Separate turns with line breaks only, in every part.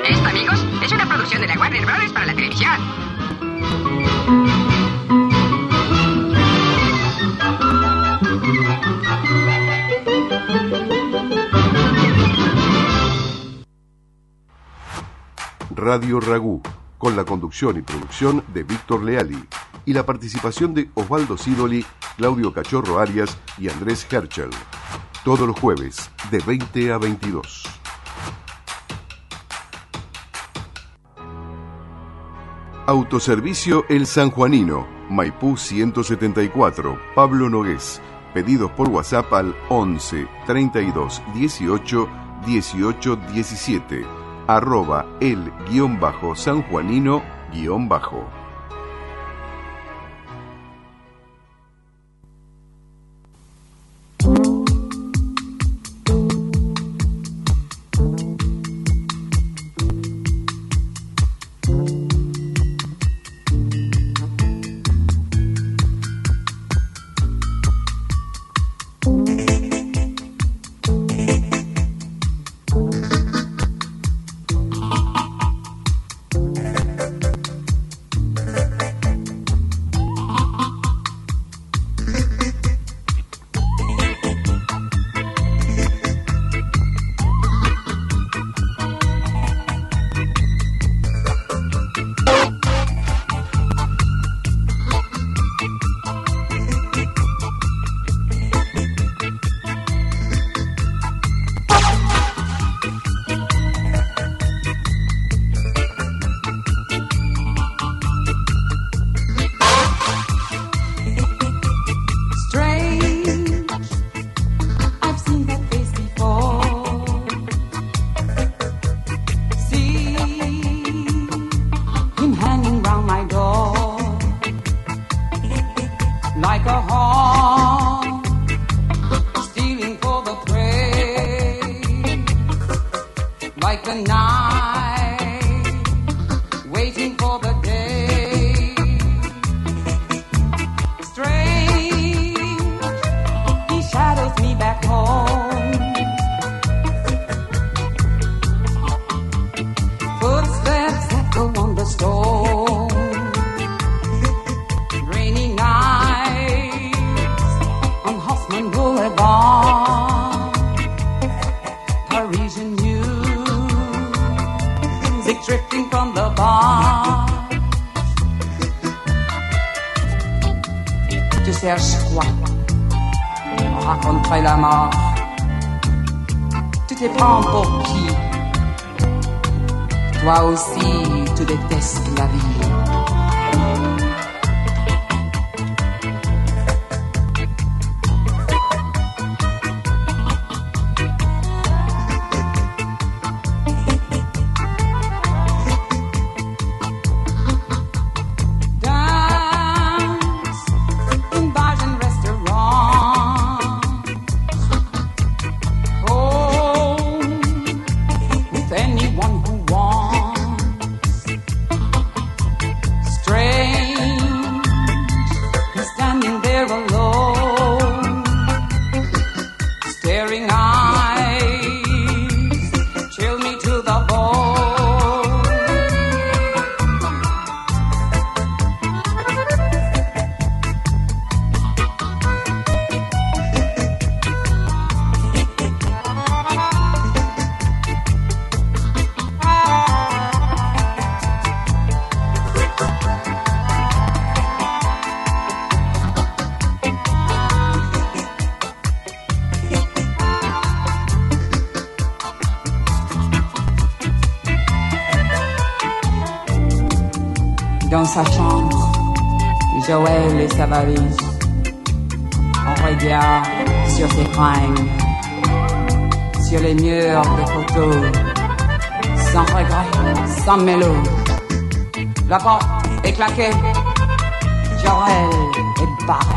Esto, amigos, es una producción de la Warner Bros. Para la televisión.
Radio Ragú, con la conducción y producción de Víctor Leali y la participación de Osvaldo Sidoli, Claudio Cachorro Arias y Andrés Herschel. Todos los jueves, de 20 a 22. Autoservicio El Sanjuanino, Maipú 174, Pablo Nogués. Pedidos por WhatsApp al 11 32 18 18 17. @el_sanjuanino_.
Dans sa chambre, Joël et sa valise. On regarde sur ses fringues, sur les murs des photos, sans regret, sans mélo. La porte est claquée, Joël est barré.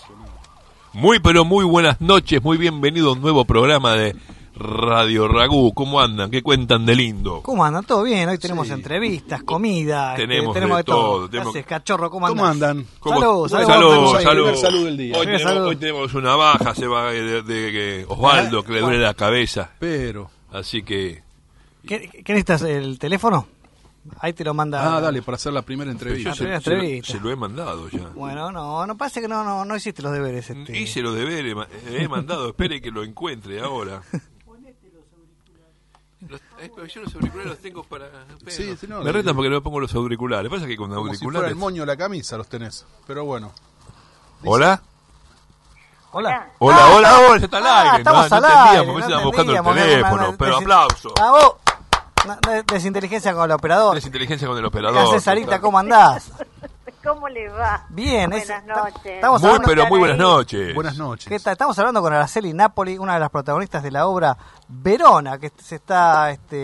Muy pero muy buenas noches, muy bienvenido a un nuevo programa de Radio Ragú. ¿Cómo andan? ¿Qué cuentan de lindo?
¿Cómo andan? ¿Todo bien? Hoy tenemos entrevistas, comida.
Tenemos
de
todo.
todo.
Tenemos...
¿Qué haces, cachorro? ¿Cómo
andan?
Salud.
Salud del día.
Hoy tenemos una baja, se va de Osvaldo, que le duele la cabeza.
Pero.
Así que...
¿Qué necesitas? ¿El teléfono? Ahí te lo manda.
Dale, para hacer la primera entrevista.
Se lo he mandado ya.
Bueno, no parece que no hiciste los deberes.
Hice los deberes, he mandado, espere que lo encuentre ahora. Yo los auriculares los tengo para... Me retan porque no pongo los auriculares. Pasa que con
como
auriculares...
si fuera el moño de la camisa los tenés, pero bueno.
¿Hola?
Hola.
Hola, está al aire.
Estamos al aire.
No estamos buscando el teléfono, pero aplauso.
¡Bravo! Desinteligencia con el operador.
Desinteligencia con el operador.
¿Qué haces, Sarita? ¿Cómo andás?
¿Cómo le va?
Bien.
Buenas noches.
Muy buenas noches.
Buenas noches.
¿Qué tal? Estamos hablando con Araceli Napoli, una de las protagonistas de la obra Verona, que se está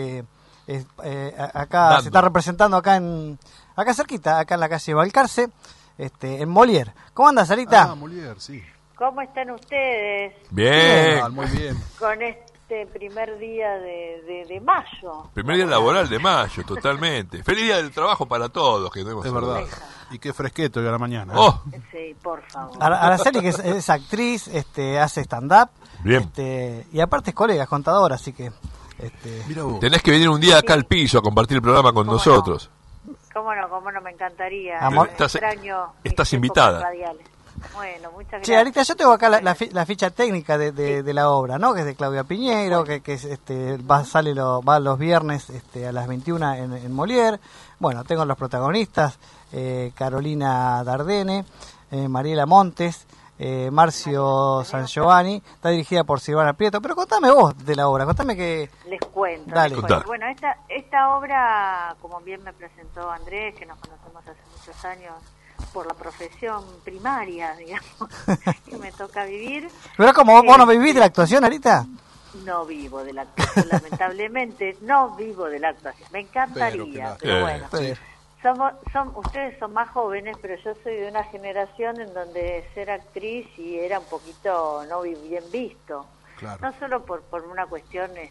acá se está representando acá cerquita, acá en la calle Balcarce, en Molière. ¿Cómo andas, Sarita?
Molière, sí.
¿Cómo están ustedes?
Bien.
Muy bien.
Con este primer día de mayo.
Primer día laboral de mayo, totalmente. Feliz día del trabajo para todos, que no
Es verdad. Y qué fresqueto hoy a la mañana.
Oh.
Sí, por favor.
Araceli, que es actriz, hace stand-up.
Bien.
Y aparte es colega, es contadora, así que...
Mira vos.
Tenés que venir un día acá al piso a compartir el programa con nosotros.
¿Cómo no? Me encantaría.
Amor.
Estás invitada.
Radiales. Bueno, muchas gracias.
Che, Arita, yo tengo acá la ficha técnica de la obra, ¿no? Que es de Claudia Piñeiro, que va los viernes a las 21 en Molière. Bueno, tengo los protagonistas, Carolina Dardenne, Mariela Montes, Marcio San Giovanni. Está dirigida por Silvana Prieto. Pero contame vos de la obra, contame que...
Les cuento.
Dale.
Bueno, esta obra, como bien me presentó Andrés, que nos conocemos hace muchos años por la profesión primaria, digamos, que me toca vivir.
¿Pero como vos no vivís de la actuación, Arita?
No vivo de la actuación, lamentablemente, no vivo de la actuación. Me encantaría, pero bueno. Ustedes son más jóvenes, pero yo soy de una generación en donde ser actriz y era un poquito no bien visto.
Claro.
No solo por una cuestión de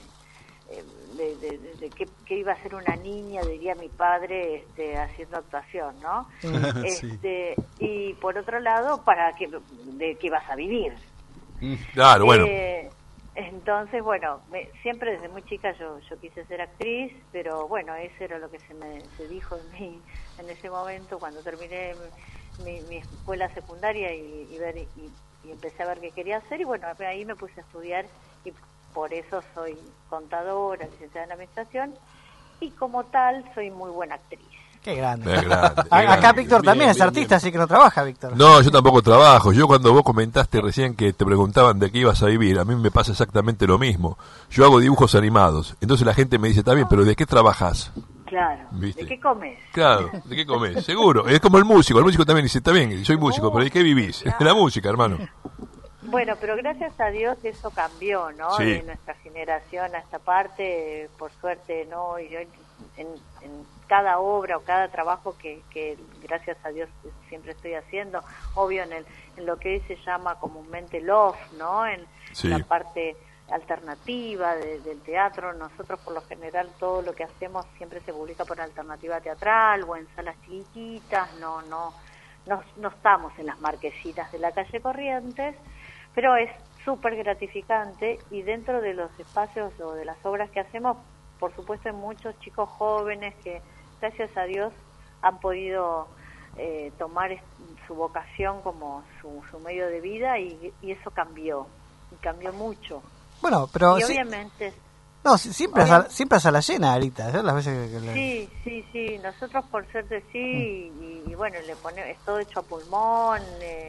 que iba a ser una niña, diría mi padre, haciendo actuación, ¿no?
Sí.
Y por otro lado, de qué vas a vivir.
Claro, bueno.
Entonces, bueno, siempre desde muy chica yo quise ser actriz, pero bueno, eso era lo que se dijo en mí en ese momento cuando terminé mi escuela secundaria y empecé a ver qué quería hacer, y bueno, ahí me puse a estudiar y por eso soy contadora, licenciada en administración, y como tal soy muy buena actriz.
Qué grande.
Acá
Víctor también es artista, así que no trabaja, Víctor.
No, yo tampoco trabajo. Yo cuando vos comentaste recién que te preguntaban de qué ibas a vivir, a mí me pasa exactamente lo mismo. Yo hago dibujos animados. Entonces la gente me dice, está bien, pero ¿de qué trabajás?
Claro.
¿Viste?
¿De qué comes?
Claro, ¿de qué comés? Seguro. Es como el músico también dice, está bien, soy músico, pero ¿de qué vivís?
Claro.
De la música, hermano.
Bueno, pero gracias a Dios eso cambió, ¿no?
Sí.
De nuestra generación a esta parte, por suerte, ¿no? Y yo en cada obra o cada trabajo que gracias a Dios siempre estoy haciendo, obvio en lo que se llama comúnmente loft, ¿no? En la parte alternativa del teatro. Nosotros por lo general todo lo que hacemos siempre se publica por alternativa teatral o en salas chiquititas, no estamos en las marquesitas de la calle Corrientes, pero es súper gratificante, y dentro de los espacios o de las obras que hacemos, por supuesto hay muchos chicos jóvenes que gracias a Dios han podido tomar su vocación como su medio de vida, y eso cambió mucho.
Bueno, pero
y obviamente
siempre a sala llena, Arita. Las veces que
Sí, nosotros por suerte sí, y bueno, le ponemos, es todo hecho a pulmón,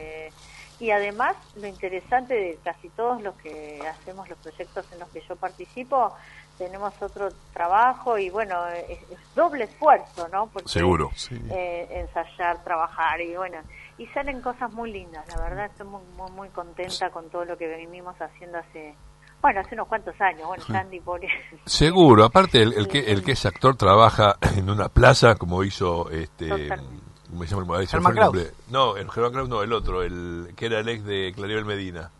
y además lo interesante de casi todos los que hacemos los proyectos en los que yo participo, tenemos otro trabajo, y bueno, es doble esfuerzo, ¿no? Porque,
seguro.
Ensayar, trabajar, y bueno, y salen cosas muy lindas, la verdad. Estoy muy, muy, muy contenta con todo lo que venimos haciendo hace unos cuantos años. Bueno, Sandy, por
seguro. Aparte, el que es actor trabaja en una plaza, como hizo ¿Cómo se llama?
Germán Kraus.
No, el Germán Kraus no, el otro, el que era el ex de Claribel Medina.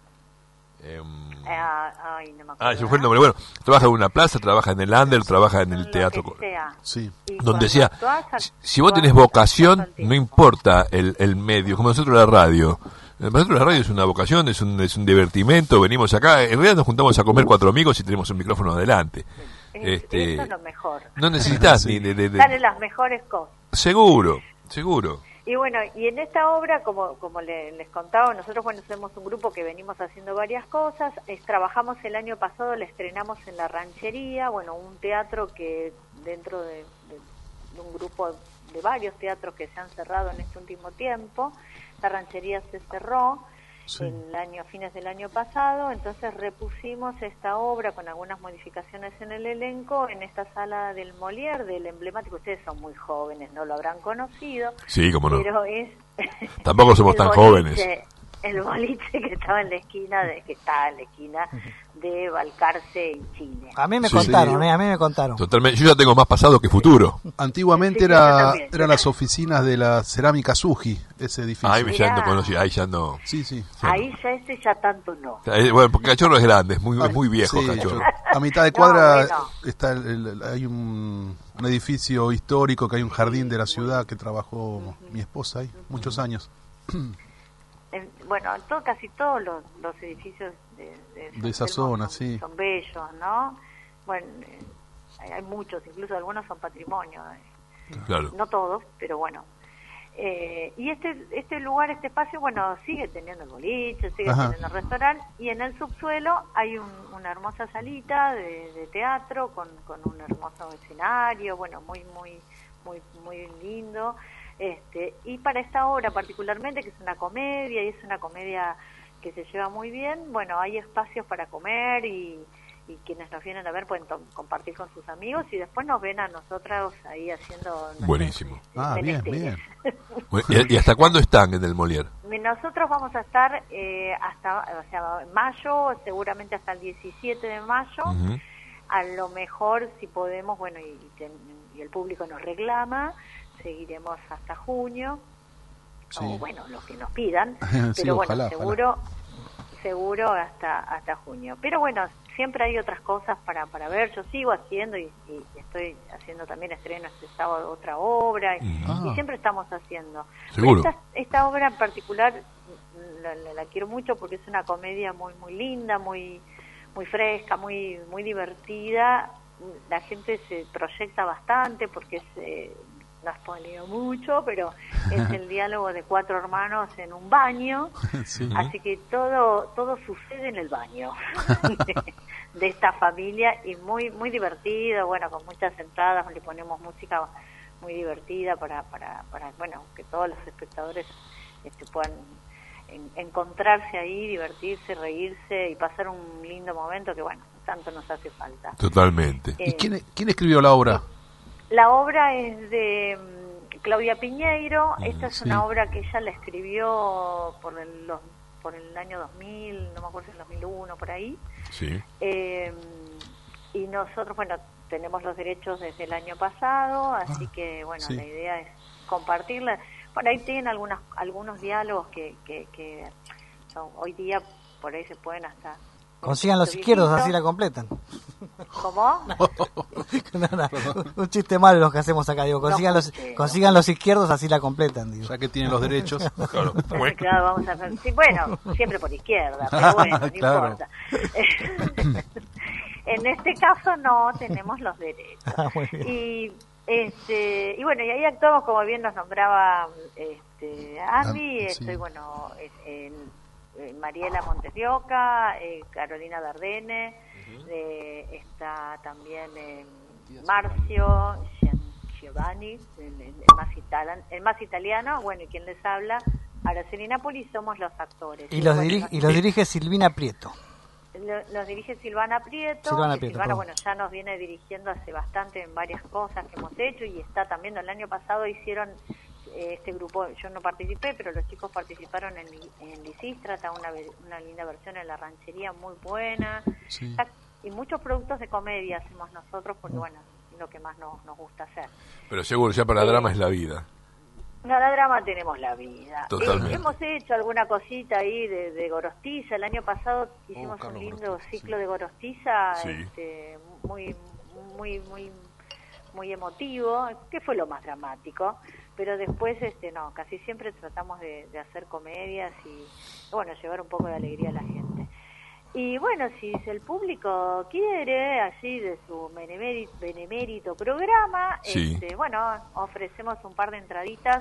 Ay, no me acuerdo.
Se fue el nombre. Bueno, trabaja en una plaza, trabaja en el Under, trabaja en el teatro.
Sí.
Donde sea, si vos tenés vocación, no importa el medio, como nosotros la radio. Para nosotros la radio es una vocación, es un divertimento, venimos acá, en realidad nos juntamos a comer 4 amigos y tenemos un micrófono adelante.
Eso es lo mejor.
No necesitas ni
Sale las mejores cosas.
Seguro.
Y bueno, y en esta obra, como les contaba, nosotros somos un grupo que venimos haciendo varias cosas. Trabajamos el año pasado, la estrenamos en La Ranchería, un teatro que dentro de un grupo de varios teatros que se han cerrado en este último tiempo. La Ranchería se cerró fines del año pasado, entonces repusimos esta obra con algunas modificaciones en el elenco en esta sala del Molière, del emblemático. Ustedes son muy jóvenes, no lo habrán conocido.
Sí, cómo no.
Pero es
tampoco somos tan jóvenes.
El boliche que estaba en la esquina de Balcarce y Chile.
A mí me contaron, a mí me contaron.
Totalmente, yo ya tengo más pasado que futuro.
Antiguamente eran las oficinas de la Cerámica Suji, ese edificio.
Ahí ya no conocí, ahí ya no.
Sí.
Ahí ya tanto no.
Bueno, porque Cachorro es grande, es muy viejo, Cachorro.
A mitad de cuadra está hay un edificio histórico, que hay un jardín de la ciudad que trabajó mi esposa ahí muchos años.
Casi todos los edificios de
esa zona,
son bellos, ¿no? Bueno, hay muchos, incluso algunos son patrimonio.
Claro.
No todos, pero bueno. Y este lugar, este espacio, sigue teniendo el boliche, sigue teniendo el restaurante, y en el subsuelo hay una hermosa salita de teatro con un hermoso escenario, muy lindo. Y para esta obra particularmente, que es una comedia, y es una comedia que se lleva muy bien, hay espacios para comer, y quienes nos vienen a ver pueden compartir con sus amigos, y después nos ven a nosotros ahí haciendo...
Buenísimo.
Bien.
¿Y hasta cuándo están en el Molière?
Nosotros vamos a estar hasta mayo, seguramente hasta el 17 de mayo. A lo mejor, si podemos, y el público nos reclama, seguiremos hasta junio, o los que nos pidan, pero
ojalá,
seguro hasta junio. Pero siempre hay otras cosas para ver. Yo sigo haciendo y estoy haciendo también estreno este sábado otra obra, y siempre estamos haciendo.
Seguro.
Esta obra en particular la quiero mucho porque es una comedia muy linda, muy fresca, muy divertida. La gente se proyecta bastante porque es... no spoileo mucho, pero es el diálogo de 4 hermanos en un baño, así que todo sucede en el baño de esta familia, y muy divertido, con muchas entradas, le ponemos música muy divertida para que todos los espectadores puedan encontrarse ahí, divertirse, reírse y pasar un lindo momento que tanto nos hace falta.
Totalmente.
¿Y quién escribió la obra?
La obra es de Claudia Piñeiro. Esta es una obra que ella la escribió por el año 2000, no me acuerdo si en 2001, por ahí.
Sí.
Y nosotros, tenemos los derechos desde el año pasado, así que, la idea es compartirla. Por ahí tienen algunos diálogos que hoy día por ahí se pueden hasta...
Consigan los izquierdos, así la completan.
¿Cómo?
Un chiste malo los que hacemos acá, digo, consigan los izquierdos, así la completan, digo.
Ya que tienen los derechos.
Claro, vamos a hacer, siempre por izquierda, pero no importa. En este caso no tenemos los derechos. Y ahí actuamos, como bien nos nombraba Andy, Mariela Montes de Oca, Carolina Dardenne, está también Marcio Giovanni, el más italiano, y quien les habla, Araceli Napoli, somos los actores.
Y los dirige Silvina Prieto.
Los dirige Silvana Prieto. Silvana, ya nos viene dirigiendo hace bastante en varias cosas que hemos hecho, y está también, el año pasado hicieron este grupo, yo no participé, pero los chicos participaron en Lisístrata, una linda versión en La Ranchería, muy buena. Y muchos productos de comedia hacemos nosotros, porque es lo que más nos gusta hacer.
Pero seguro, ya para drama es la vida.
No, la drama tenemos la vida.
Totalmente.
Hemos hecho alguna cosita ahí de Gorostiza. El año pasado hicimos un lindo ciclo de Gorostiza,
Sí.
muy, muy, muy, muy emotivo, que fue lo más dramático. Pero después, no, casi siempre tratamos de hacer comedias y, bueno, llevar un poco de alegría a la gente. Y bueno, si el público quiere, así de su benemérito programa,
Sí.
bueno, ofrecemos un par de entraditas.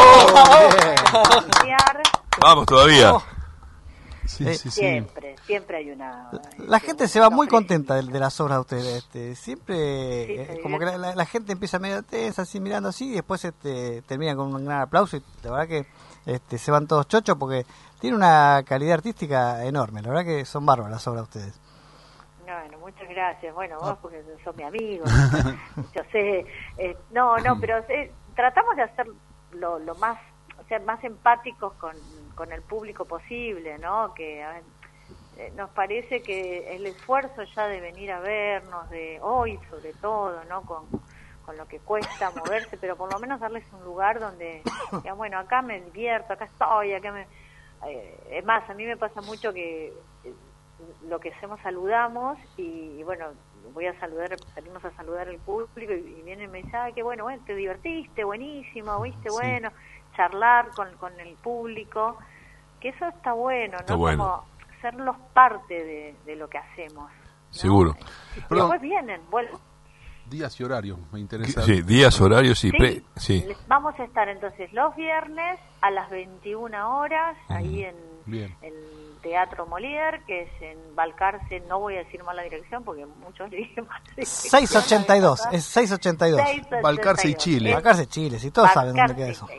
Vamos todavía.
Sí.
Siempre hay una...
La gente se va muy contenta de las obras de ustedes. Siempre,
Sí,
como que la gente empieza medio tensa, así mirando así, y después termina con un gran aplauso. Y la verdad que se van todos chochos porque tiene una calidad artística enorme. La verdad que son bárbaras las obras de ustedes.
Bueno, muchas gracias. Bueno, vos porque sos mi amigo. Yo sé. Pero tratamos de hacer lo más, o sea, más empáticos con el público posible, ¿no? Que nos parece que el esfuerzo ya de venir a vernos, de hoy sobre todo, ¿no? Con lo que cuesta moverse, pero por lo menos darles un lugar donde, ya, bueno, acá me divierto, acá estoy, es más, a mí me pasa mucho que lo que hacemos saludamos y bueno, salimos a saludar al público y vienen y me dicen, qué bueno, te divertiste, buenísimo, viste, bueno, charlar con el público, que eso está bueno, ¿no?
Está bueno.
Como serlos parte de lo que hacemos, ¿no?
Seguro.
Y después vienen, vuelven.
Días y horarios, me interesa.
Sí, días, horarios y
Sí. Vamos a estar entonces los viernes a las 21 horas ahí en el Teatro Molière, que es en Balcarce, no voy a decir mal la dirección porque muchos le dicen mal.
682, es 682.
Balcarce y Chile.
Balcarce, Chile, si todos saben dónde queda eso.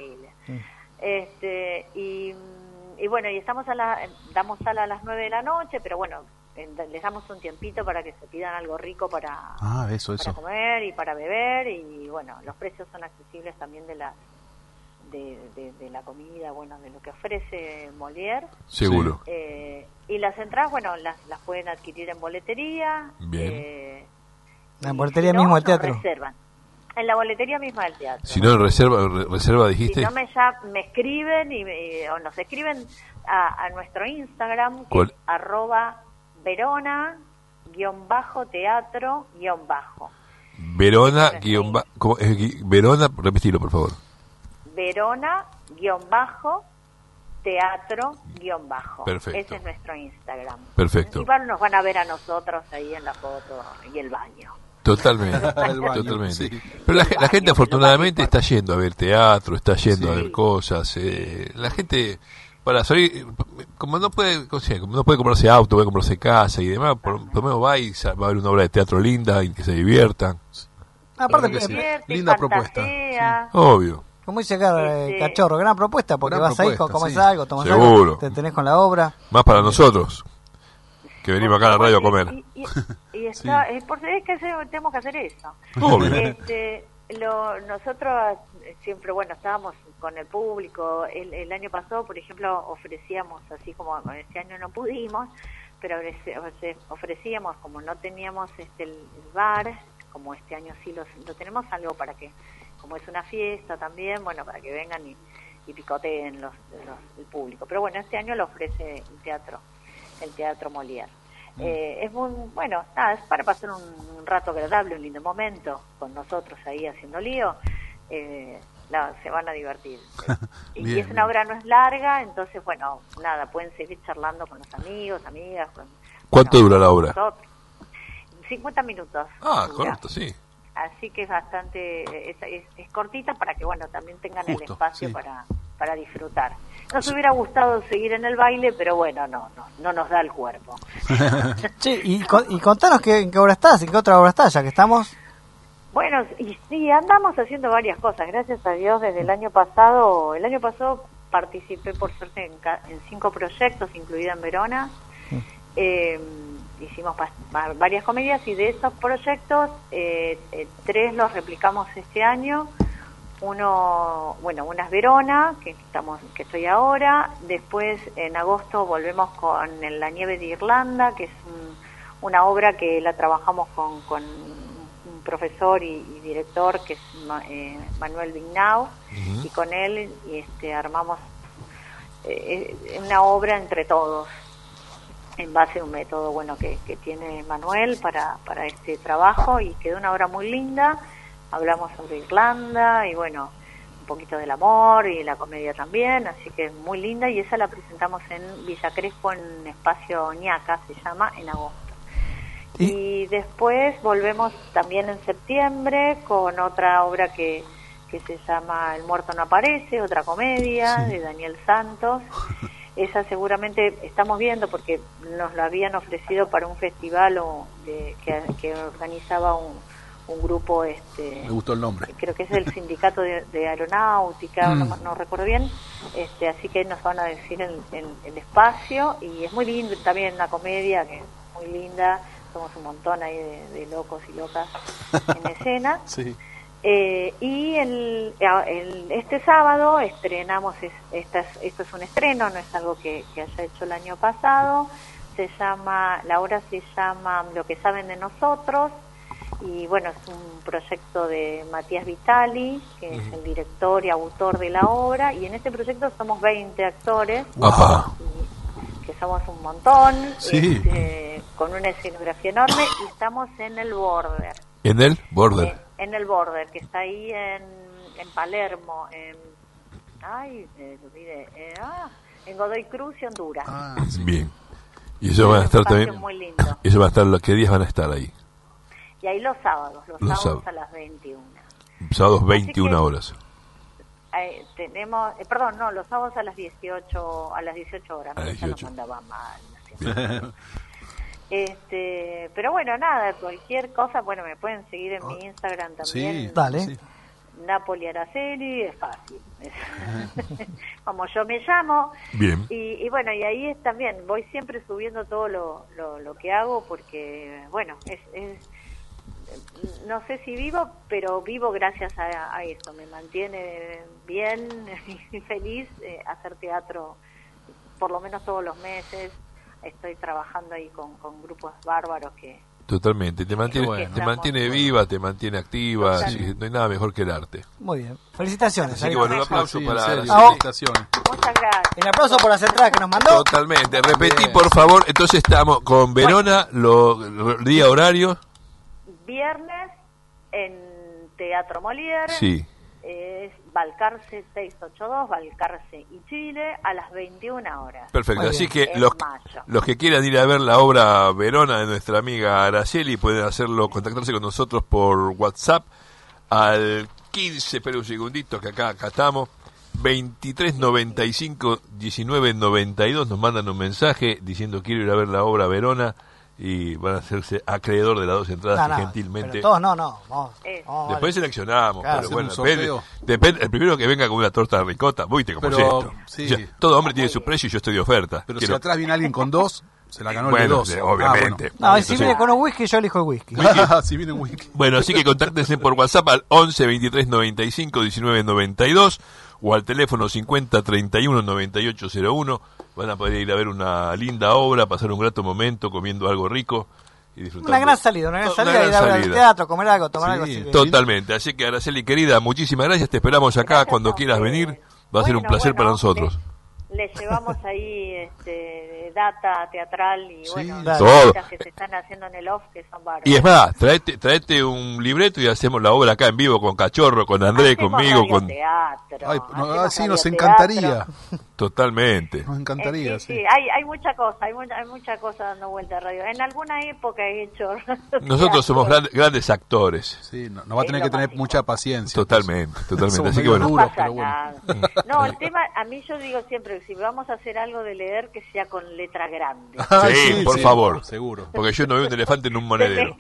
Y bueno, y damos sala a las 9 de la noche, pero bueno, les damos un tiempito para que se pidan algo rico para comer y para beber, y bueno, los precios son accesibles también de la comida, bueno, de lo que ofrece Molière.
Seguro.
Y las entradas, bueno, las pueden adquirir en boletería.
Bien.
En boletería mismo del teatro.
Reservan. En la boletería misma del teatro.
Si no, reserva dijiste.
Si no, me escriben o nos escriben a nuestro Instagram, que es @Verona_teatro_.
Verona, Verona, repetilo, por favor.
Verona_teatro_.
Perfecto.
Ese es nuestro Instagram.
Perfecto.
Igual nos van a ver a nosotros ahí en la foto y el baño.
Totalmente, totalmente. Sí. Pero la gente afortunadamente está yendo a ver teatro, está yendo a ver cosas. La gente, para salir, como no puede comprarse auto, puede comprarse casa y demás, por lo menos va a ver una obra de teatro linda y que se diviertan.
Aparte,
linda propuesta.
Obvio.
Como dice Cachorro, gran propuesta, porque vas ahí, comes algo, tomas
Seguro.
algo, te tenés con la obra.
Más para nosotros, que venimos acá a la radio a comer.
Y está, es que tenemos que hacer eso.
Obvio.
Nosotros siempre, bueno, estábamos con el público. El año pasado, por ejemplo, ofrecíamos, así como este año no pudimos, pero ofrecíamos, como no teníamos el bar, como este año sí lo tenemos, algo para que, como es una fiesta también, bueno, para que vengan y picoteen el público. Pero bueno, este año lo ofrece el Teatro Molière. Es muy bueno, es para pasar un rato agradable, un lindo momento con nosotros ahí haciendo lío. Se van a divertir. Y es una obra, no es larga, entonces bueno, pueden seguir charlando con los amigos, amigas.
¿Cuánto dura la obra?
50 minutos.
Correcto, sí.
Así que es bastante, es cortita para que bueno, también tengan el espacio para disfrutar. Nos hubiera gustado seguir en el baile, pero bueno, no nos da el cuerpo.
Che, y contanos en qué obra estás, en qué otra obra estás, ya que estamos.
Bueno, y sí, andamos haciendo varias cosas, gracias a Dios, desde el año pasado. El año pasado participé, por suerte, en 5 proyectos, incluida en Verona. Hicimos varias comedias, y de esos proyectos, 3 los replicamos este año. Una es Verona, que estoy ahora. Después, en agosto, volvemos con La nieve de Irlanda, que es una obra que la trabajamos con un un profesor y director que es Manuel Vignau, y con él armamos una obra entre todos en base a un método que tiene Manuel para este trabajo, y quedó una obra muy linda. Hablamos sobre Irlanda y un poquito del amor y la comedia también, así que muy linda, y esa la presentamos en Villa Crespo en Espacio Ñaca, se llama, en agosto. Y después volvemos también en septiembre con otra obra que se llama El muerto no aparece, otra comedia de Daniel Santos. Esa seguramente estamos viendo porque nos la habían ofrecido para un festival que organizaba un grupo.
Me gustó el nombre.
Creo que es el Sindicato de Aeronáutica, no recuerdo bien. Así que nos van a decir el espacio, y es muy lindo también, una comedia que es muy linda. Somos un montón ahí de locos y locas en escena.
Sí.
Y este sábado estrenamos, esto es un estreno, no es algo que haya hecho el año pasado. La obra se llama Lo que saben de nosotros, y es un proyecto de Matías Vitali, que es el director y autor de la obra, y en este proyecto somos 20 actores. Que somos un montón, con una escenografía enorme, y estamos en el Border.
¿En el Border?
En el Border, que está ahí en Palermo, en Godoy Cruz y Honduras.
Bien. Y eso va a estar también.
Muy lindo.
Eso va a estar, ¿qué días van a estar ahí?
Y ahí los sábados a las 21.
Sábados 21 horas.
Tenemos, los sábados a las 18 horas.
A las 18.
Nos mandaba mal. Pero nada, cualquier cosa, me pueden seguir en mi Instagram también.
Sí, dale.
Sí.
Napoli Araceli, es fácil. Como yo me llamo.
Bien.
Y ahí también voy siempre subiendo todo lo que hago, porque no sé si vivo, pero vivo gracias a eso. Me mantiene bien y feliz hacer teatro por lo menos todos los meses. Estoy trabajando ahí con grupos bárbaros que...
Totalmente, te mantiene viva, te mantiene activa, no hay nada mejor que el arte.
Muy bien, felicitaciones.
Así que un aplauso para
felicitaciones.
Muchas gracias.
Un aplauso por las entradas que nos mandó.
Totalmente, repetí por favor, entonces estamos con Verona, día horario.
Viernes en Teatro Molière.
Sí.
Es Balcarce 682, Balcarce y Chile, a las 21 horas.
Perfecto, así que
En
los que quieran ir a ver la obra Verona de nuestra amiga Araceli pueden contactarse con nosotros por WhatsApp al 15, espera un segundito que acá estamos, 2395 1992, nos mandan un mensaje diciendo quiero ir a ver la obra Verona, y van a hacerse acreedor de las 2 entradas que gentilmente...
Pero todos vamos,
después seleccionamos,
claro,
pero depende, el primero que venga con una torta de ricota, viste cómo es esto.
Sí.
O sea, todo hombre tiene su precio y yo estoy de oferta.
Pero si atrás viene alguien con 2, se la ganó el de 2.
Obviamente.
Si viene con un whisky, yo elijo el whisky.
Si viene un whisky.
Bueno, así que contáctense por WhatsApp al 11 23 95 19 92 o al teléfono 50 31 98 01. Van a poder ir a ver una linda obra, pasar un grato momento comiendo algo rico y disfrutar.
Una gran salida, ir a ver al teatro, comer algo, tomar algo. Así que...
Totalmente, así que Araceli querida, muchísimas gracias, te esperamos acá
Gracias
cuando quieras venir, va a ser un placer para nosotros.
Le llevamos ahí data teatral y
todo
que se están haciendo en el off, que son bárbaras.
Y es más, traete un libreto y hacemos la obra acá en vivo con Cachorro, con Andrés, conmigo, con
teatro.
Sí, nos encantaría.
Totalmente.
Nos encantaría,
sí. Hay mucha cosa, hay mucha cosa dando vuelta a radio. En alguna época he hecho.
Nosotros somos grandes actores.
Sí, nos va a tener que tener mucha paciencia.
Totalmente. Así que
bueno.
No pasa nada. No, el tema, a mí yo digo siempre, si vamos a hacer algo de leer, que sea con letra grande.
Sí, por favor.
Seguro.
Porque yo no veo un elefante en un monedero.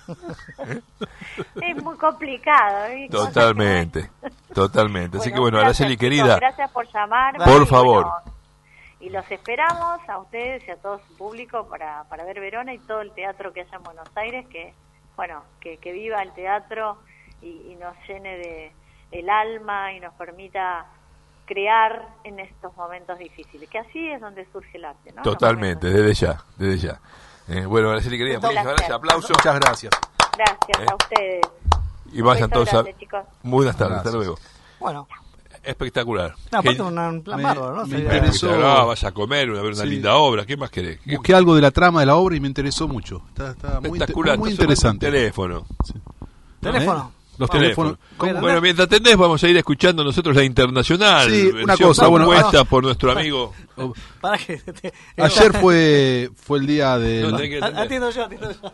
Es muy complicado.
Totalmente. Así que bueno, Araceli querida.
Gracias por llamar.
Por favor.
Y los esperamos a ustedes y a todo su público para ver Verona y todo el teatro que haya en Buenos Aires, que viva el teatro y nos llene de el alma y nos permita crear en estos momentos difíciles, que así es donde surge el arte, ¿no?
Totalmente, desde ya. Bueno, Araceli querida, muchas gracias, aplausos.
Muchas gracias.
Gracias a ustedes.
Y vayan todos
grande, chicos.
Buenas tardes,
Gracias.
hasta luego.
Bueno,
Espectacular.
no, aparte un plan bárbaro, ¿no?
me
Sería-
interesó.
Vas a comer, a ver una
Sí.
linda obra. ¿Qué más querés?
Busqué algo de la trama de la obra y me interesó mucho. Está muy,
Espectacular.
muy
está sonando
interesante.
el teléfono.
Teléfono.
Los
Teléfono.
teléfonos.
Bueno, mientras atendés, vamos a ir escuchando nosotros la internacional.
Sí, una
versión
cosa, bueno,
compuesta por nuestro amigo.
Para que
Ayer fue el día del...
No, tenés que atender.
Atiendo yo.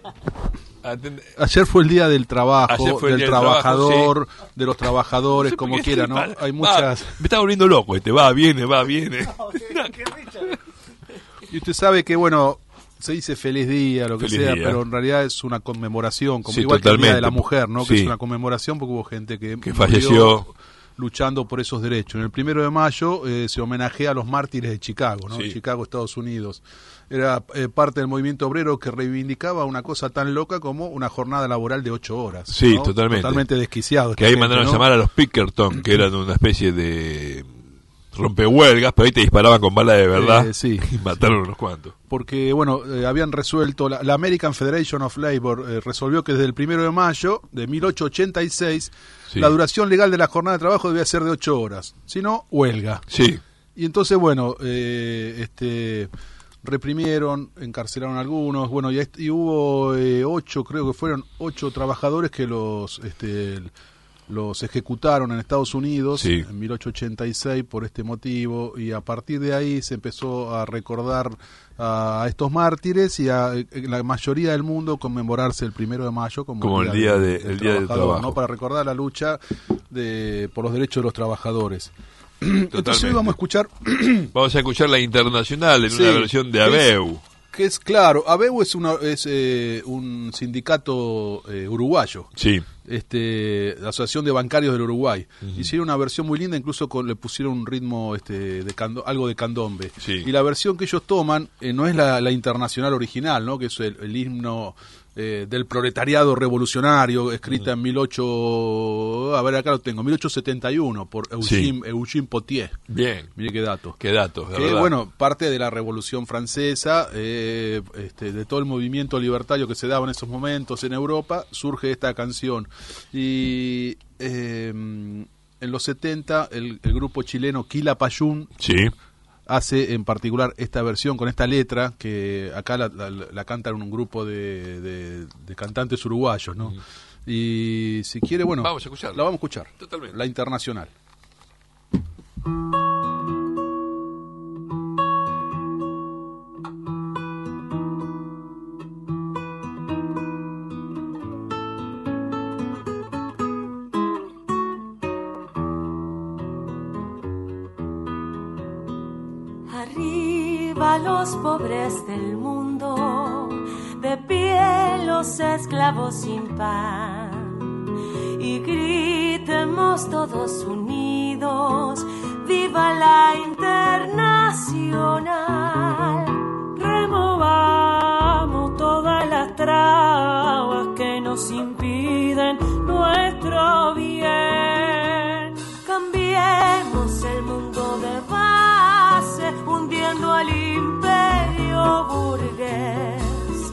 Ayer fue el día del trabajo,
Ayer fue el
del
día del trabajo,
trabajador, de los trabajadores, como
Porque
quiera, ¿no?
va-
Hay muchas...
me está volviendo loco viene.
Y usted sabe que, bueno, se dice feliz día, lo que
Feliz
sea,
día.
pero en realidad es una conmemoración, como
Sí,
igual que el Día de
totalmente.
la Mujer, ¿no? Que
Sí.
es una conmemoración porque hubo gente que murió
falleció.
luchando por esos derechos. En el 1 de mayo se homenajea a los mártires de Chicago, ¿no?
Sí.
Chicago, Estados Unidos. Era parte del movimiento obrero que reivindicaba una cosa tan loca como una jornada laboral de 8 horas.
Sí,
¿no?
totalmente.
Totalmente desquiciado.
Que ahí
esta
mandaron
gente,
a
¿no?
llamar a los Pinkerton, que eran una especie de rompehuelgas, pero ahí te disparaban con balas de verdad.
Sí.
Y mataron unos cuantos.
Porque, bueno, habían resuelto, la American Federation of Labor resolvió que desde el 1 de mayo de 1886
Sí.
la duración legal de la jornada de trabajo debía ser de 8 horas, si no, huelga.
Sí.
Y entonces, bueno, reprimieron, encarcelaron a algunos, bueno, y hubo 8, creo que fueron 8 trabajadores que los ejecutaron en Estados Unidos
Sí.
en 1886 por este motivo, y a partir de ahí se empezó a recordar a estos mártires y a la mayoría del mundo conmemorarse el 1 de mayo como
el día del
trabajador,
trabajo.
¿no? Para recordar la lucha por los derechos de los trabajadores. Entonces hoy vamos a escuchar
Vamos a escuchar la internacional en
Sí,
una versión de ABEU.
que es claro, ABEU es un sindicato uruguayo.
Sí.
La Asociación de Bancarios del Uruguay. Hicieron una versión muy linda, incluso le pusieron un ritmo algo de candombe.
Sí.
Y la versión que ellos toman no es la internacional original, ¿no? Que es el himno del proletariado revolucionario, escrita en 1871 por Eugene Potier.
Bien.
Mire qué dato.
Qué datos, de
Que,
verdad.
bueno, parte de la Revolución Francesa, de todo el movimiento libertario que se daba en esos momentos en Europa, surge esta canción. Y en los 70, el grupo chileno Quilapayún
Sí.
hace en particular esta versión con esta letra, que acá la cantan un grupo de cantantes uruguayos, ¿no? Y si quiere, bueno,
Vamos a escucharla.
la vamos a escuchar.
Totalmente.
La internacional.
Arriba los pobres del mundo, de pie los esclavos sin pan, y gritemos todos unidos, viva la internacional. Removamos todas las trabas que nos impiden nuestro bien. Cambiemos el mundo de base, hundiendo al imperio burgués.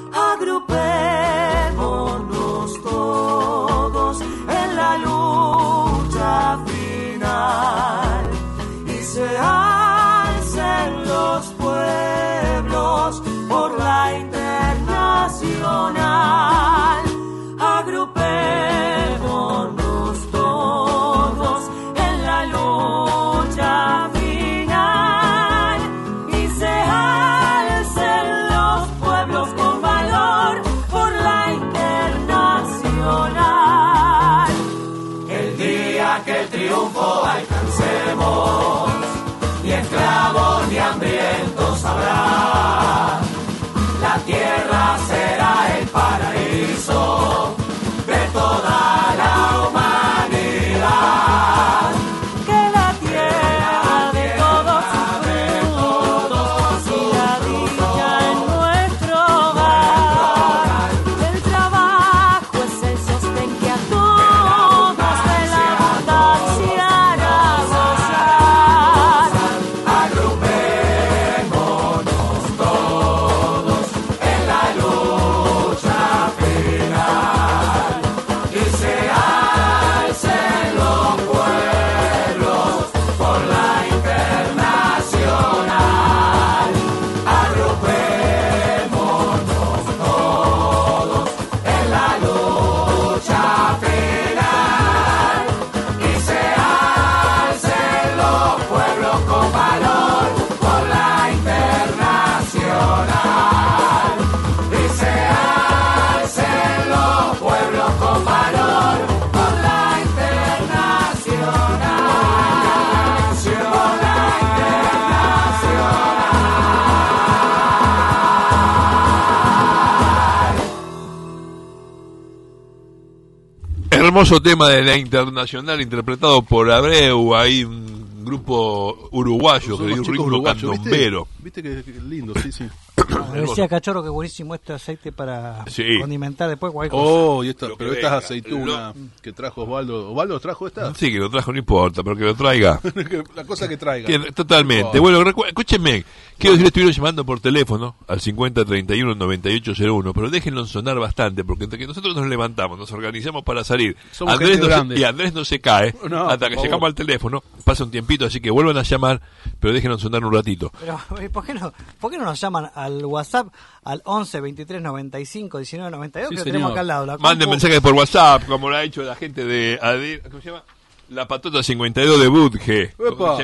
Agrupémonos todos en la lucha final y se alcen los pueblos por la internacional. Agrupémonos todos en la lucha final y se alcen los
hermoso tema de la Internacional interpretado por Abreu, ahí un grupo uruguayo que dio un ritmo candombero.
¿Viste que lindo? Sí, sí.
Decía Cachorro que buenísimo este aceite para condimentar después cualquier cosa.
Oh, pero esta es aceituna que trajo Osvaldo. ¿Osvaldo trajo esta?
Sí, que lo trajo, no importa, pero que lo traiga.
La cosa que traiga.
Totalmente. Bueno, escúchenme, quiero decir, estuvieron llamando por teléfono al 5031-9801, pero déjenlo sonar bastante, porque entre que nosotros nos levantamos, nos organizamos para salir, Andrés no se cae hasta que llegamos al teléfono, pasa un tiempito, así que vuelvan a llamar, pero déjenlo sonar un ratito.
Pero, ¿por qué no nos llaman al WhatsApp al 11 23 95 19 92 que lo tenemos acá al lado?
Manden mensajes por WhatsApp, como lo ha hecho la gente de ¿cómo se llama? La Patota 52 de Budge.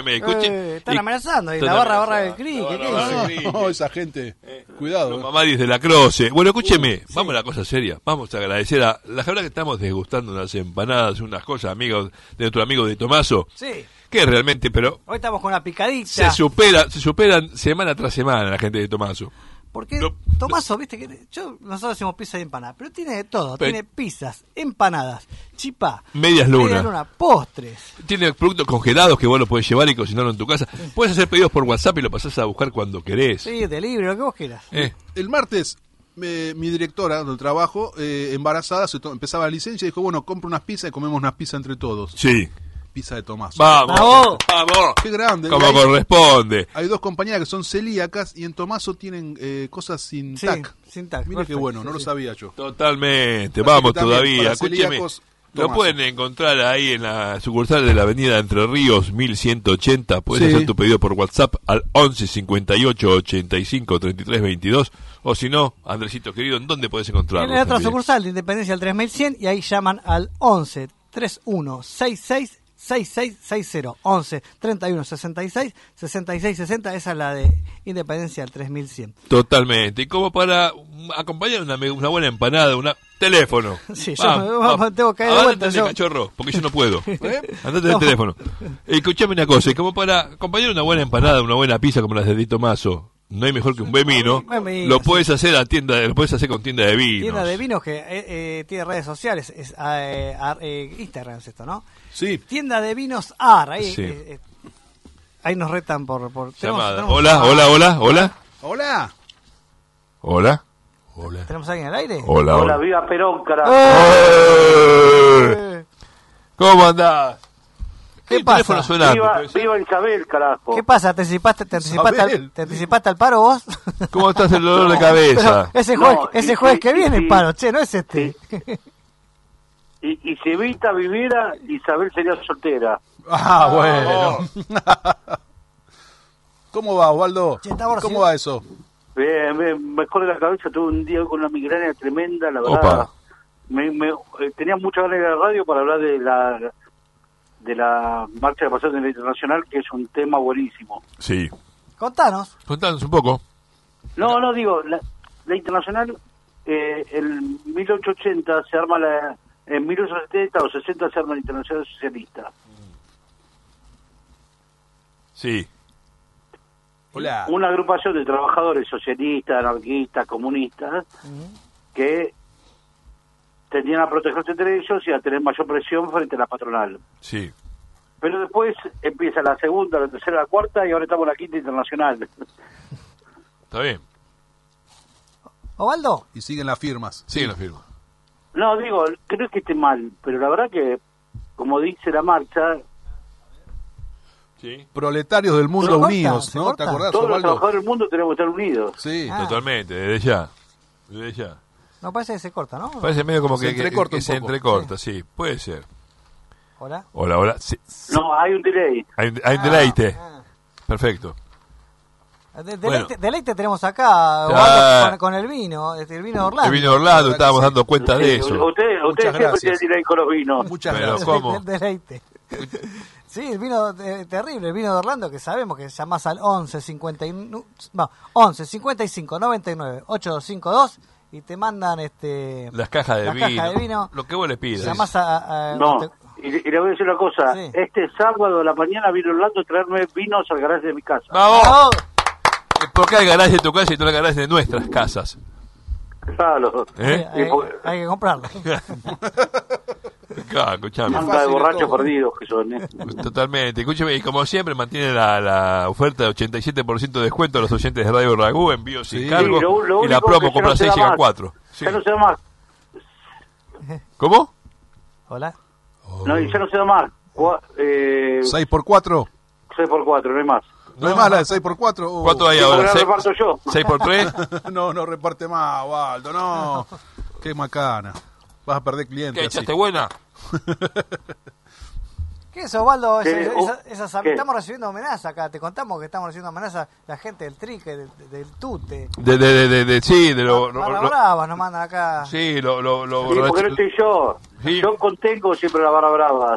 Están amenazando y la barra del CRI.
No, esa gente. Cuidado.
Los mamaris de la Croce. Bueno, escúcheme, vamos a la cosa seria. Vamos a agradecer a la verdad que estamos degustando unas empanadas, unas cosas, amigos de nuestro amigo de Tomaso.
Sí.
Que realmente, pero
hoy estamos con una picadita.
Se superan semana tras semana la gente de Tomaso.
Porque Tomaso, viste que nosotros hacemos pizza y empanada, pero tiene de todo, tiene pizzas, empanadas, chipá,
medias luna,
postres.
Tiene productos congelados que vos los podés llevar y cocinarlo en tu casa. Puedes hacer pedidos por WhatsApp y lo pasás a buscar cuando querés.
Sí, delivery, lo que vos quieras.
El martes mi directora del trabajo, embarazada, empezaba la licencia y dijo, bueno, compro unas pizzas y comemos unas pizzas entre todos.
Sí.
Pizza de Tomaso.
¡Vamos!
¡Qué grande!
Como corresponde.
Hay dos compañeras que son celíacas y en Tomaso tienen cosas sin TAC.
Sin TAC.
Mira qué bueno, no lo sabía yo.
Totalmente. Vamos todavía. Escúcheme. Lo pueden encontrar ahí en la sucursal de la avenida Entre Ríos 1180. Puedes hacer tu pedido por WhatsApp al 11 58 85 33 22. O si no, Andresito querido, ¿en dónde puedes encontrarlo?
En la otra sucursal de Independencia al 3100 y ahí llaman al 11 31 66 6660 11 31 66 66 60. Esa es la de Independencia al 3100.
Totalmente. Y como para acompañar una buena empanada, teléfono.
Sí, yo tengo que caer de vuelta.
Andate, cachorro, porque yo no puedo. Andate del teléfono. Escuchame una cosa, y como para acompañar una buena empanada, una buena pizza como las de Dito Mazo, no hay mejor que un buen vino. Lo puedes hacer lo puedes hacer con tienda de vinos.
Tienda de vinos que tiene redes sociales, es Instagram es esto, ¿no?
Sí.
Tienda de vinos AR, ahí,
sí.
Ahí nos retan por
llamada.
Hola.
¿Tenemos a alguien al aire?
Hola, viva Perón, carajo.
¿Cómo andás?
¿Qué pasa?
Viva Isabel, carajo.
¿Qué pasa? ¿Te anticipaste al paro vos?
¿Cómo estás el dolor de cabeza?
Pero ese jueves que viene el paro, no es este.
Y si Evita viviera, Isabel sería soltera.
Bueno. ¿Cómo va, Osvaldo? ¿Cómo va eso?
Bien, mejor de la cabeza. Tuve un día con una migraña tremenda, la verdad. Tenía muchas ganas de ir a la radio para hablar de la marcha de pasaje internacional, que es un tema buenísimo.
Sí.
Contanos
un poco.
No, digo, la internacional, en 1880 se arma en 1870 o 60 se arma la Internacional Socialista.
Sí.
Hola.
Una agrupación de trabajadores socialistas, anarquistas, comunistas, que tendían a protegerse entre ellos y a tener mayor presión frente a la patronal.
Sí.
Pero después empieza la segunda, la tercera, la cuarta y ahora estamos en la quinta internacional.
Está bien.
¿Osvaldo?
Y siguen las firmas.
No, digo, creo que esté mal, pero la verdad que, como dice la marcha...
Sí.
Proletarios del mundo unidos, ¿no? ¿Te acordás,
todos
Osvaldo?
los trabajadores del mundo tenemos que estar unidos.
Sí.
Totalmente, desde ya.
No, parece que se corta, ¿no?
Parece medio como que se entrecorta,
sí.
sí, puede ser.
Hola.
Sí.
No, hay un delay.
Hay un deleite. Perfecto.
Deleite tenemos acá con el vino, el vino de Orlando.
El vino de Orlando, estábamos dando cuenta de eso.
Ustedes siempre tienen delay con los vinos.
Muchas
Pero
gracias.
¿cómo?
Deleite. Sí, el vino terrible, el vino de Orlando, que sabemos que llamás al 11 55 99 8252 y te mandan
las cajas de vino, lo que vos les pidas.
Llamás
y le voy a decir una cosa,
sí.
Este sábado a la mañana vino Orlando a traerme vinos al garaje de mi casa.
¡Vamos! ¿Por qué hay garaje de tu casa y no hay garaje de nuestras casas?
Claro.
Hay que comprarlo.
Claro, escuchame.
Manga de borrachos perdidos que son,
Totalmente. Escúcheme, y como siempre mantiene la oferta de 87% de descuento a los oyentes de Radio Ragú, envío sin cargo,
Sí, lo
y la
único
promo
que
compra
ya no se
6
da
llega
más.
4. Sí.
Ya no se da más.
¿Cómo?
Hola.
No, y ya no se da más.
6x4.
6x4, no hay más.
¿No hay más la de 6x4?
¿Cuánto hay
Sí,
ahora?
porque la
6
reparto yo.
por 3.
No reparte más, Waldo, no. Qué macana. Vas a perder clientes.
¿Qué
así.
echaste buena?
¿Qué es, Osvaldo?
¿Qué? ¿Qué?
Estamos recibiendo amenazas acá. Te contamos que estamos recibiendo amenazas la gente del Trique, del Tute.
Sí, de lo
Barra Brava nos mandan acá.
sí,
Sí, porque no estoy yo.
Sí.
Yo contengo siempre la barra brava.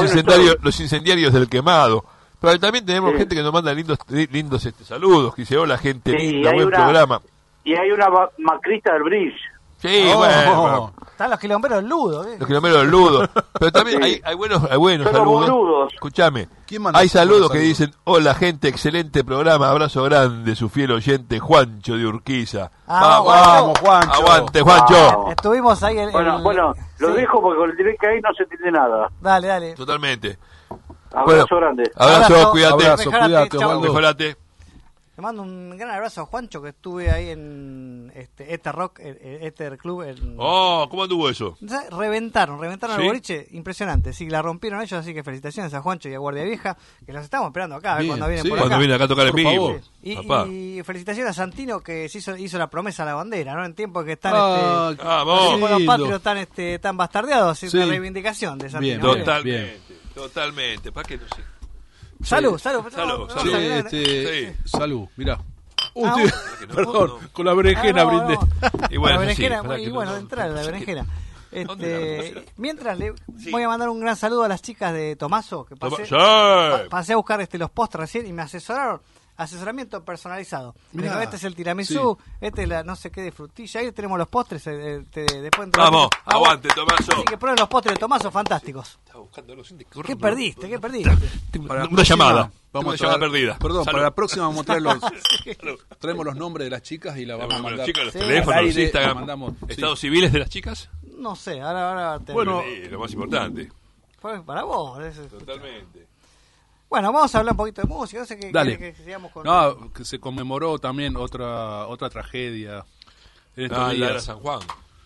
los incendiarios del quemado. Pero también tenemos gente que nos manda lindos saludos, que dice, hola gente
Sí,
linda,
hay
buen
una-
programa.
Y hay una macrista del Bridge.
Sí,
Oh.
bueno,
Están los quilomberos ludos.
los kilómetros ludos. Pero también
Sí.
hay buenos
Son los
saludos.
boludos.
Escuchame,
¿Quién manda
hay saludos
buenos
que
saludos?
dicen, hola gente, excelente programa, abrazo grande, su fiel oyente Juancho de Urquiza.
Vamos, Juancho.
Aguante, Juancho.
Vamos.
Estuvimos ahí en
Bueno, lo
sí.
dejo porque con el directo que hay no se entiende nada.
Dale.
Totalmente.
Abrazo grande.
Abrazo, cuídate.
Abrazo,
Mejorate,
cuídate,
chau.
Osvaldo.
Mejorate.
Le mando un gran abrazo a Juancho, que estuve ahí en Ether Rock, Ether Club.
Oh, ¿cómo anduvo eso?
Reventaron
¿Sí?
el boliche, impresionante. Sí, la rompieron ellos, así que felicitaciones a Juancho y a Guardia Vieja, que los estamos esperando acá, a ver
Bien,
cuando vienen
sí.
por
Cuando
acá.
viene acá a tocar en
Por
vivo.
favor.
Papá.
Y felicitaciones a Santino, que se hizo la promesa a la bandera, ¿no? En tiempos que están
Ah,
vamos.
los
lindo.
patrios tan bastardeados, es
Sí.
una reivindicación de Santino.
Bien,
Totalmente. Totalmente. ¿Para qué no sé?
Salud.
Salud,
Sí,
salud.
Sí. Salud, mirá.
Ah,
Tío, perdón, con la berenjena brindé.
Y bueno,
la
sí,
berenjena,
pará que
y bueno,
no-
entrar la berenjena.
¿Dónde la
Mientras le
Sí.
voy a mandar un gran saludo a las chicas de Tomaso, que pasé,
Sí.
pasé a buscar los postres recién y me asesoraron. Asesoramiento personalizado. Me
Mirá.
dijo, este es el tiramisú, este es la no sé qué de frutilla. Ahí tenemos los postres. Después entre
Vamos,
ratito-
aguante, Tomaso.
Así que prueben los postres de Tomaso, fantásticos.
Estaba buscando los
¿Qué perdiste?
Tengo
Para la
una
próxima,
llamada.
Vamos
Una
a
llamada
traer-
perdida.
Perdón,
Salud.
para la próxima vamos a traer los,
Salud.
traemos los nombres de las chicas y la vamos a
Bueno,
mandar.
chicas, los
Sí.
teléfonos,
Al
los
aire,
Instagram,
mandamos, sí.
estados civiles de las chicas.
No sé, ahora te
Bueno,
Sí, lo más importante.
fue para vos.
Totalmente.
Bueno, vamos a hablar un poquito de música. No sé qué
Dale.
que sigamos con.
No, que se conmemoró también otra tragedia en estos
Ah, la de
días.
San Juan.